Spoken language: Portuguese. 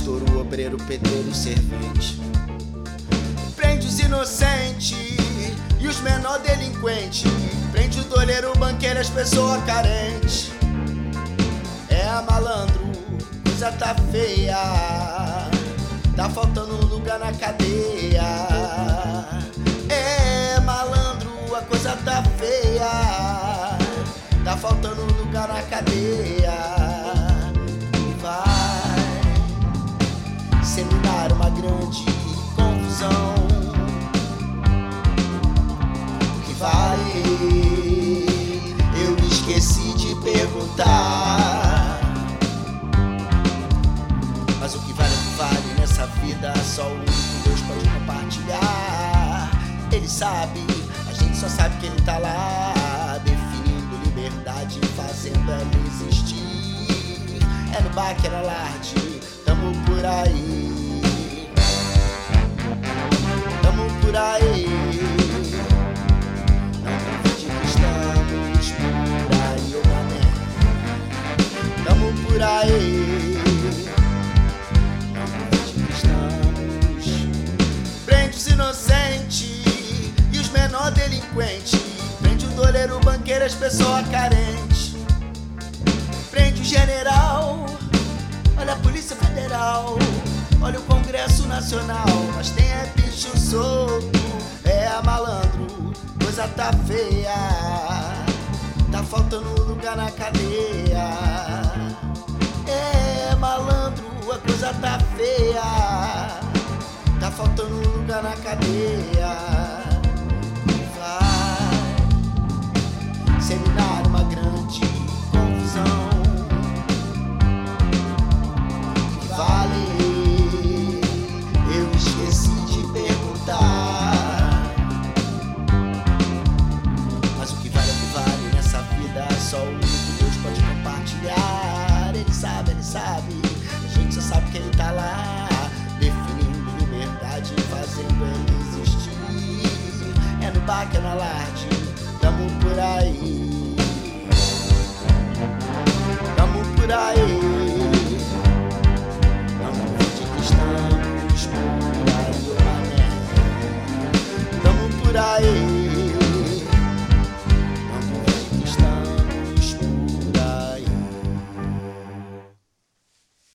pastor, o obreiro, o pedreiro, o servente. Prende os inocentes e os menor delinquentes. Prende o doleiro, o banqueiro, as pessoas carentes. É malandro, coisa tá feia, tá faltando lugar na cadeia. É malandro, a coisa tá feia, tá faltando lugar na cadeia. E vai seminar uma grande confusão. O que vale? Eu esqueci de perguntar. Mas o que vale nessa vida, só o único Deus pode compartilhar. Ele sabe, a gente só sabe que ele tá lá, definindo liberdade, fazendo ela existir. É no bar, que é na Larde, tamo por aí. Tamo por aí. Não duvide que estamos por aí, ô mané. Tamo por aí. Inocente e os menor delinquentes. Prende o doleiro, o banqueiro, as pessoas carentes. Prende o general, olha a Polícia Federal, olha o Congresso Nacional. Mas tem é bicho solto, é malandro, coisa tá feia, tá faltando lugar na cadeia. É malandro, a coisa tá feia, tá faltando lugar na cadeia. Vai seminar uma grande confusão. Que vale? Eu esqueci de perguntar. Mas o que vale nessa vida, só o único Deus pode compartilhar. Ele sabe, a gente só sabe que ele tá lá, fazendo ele existir. É no bar, que é na Larde,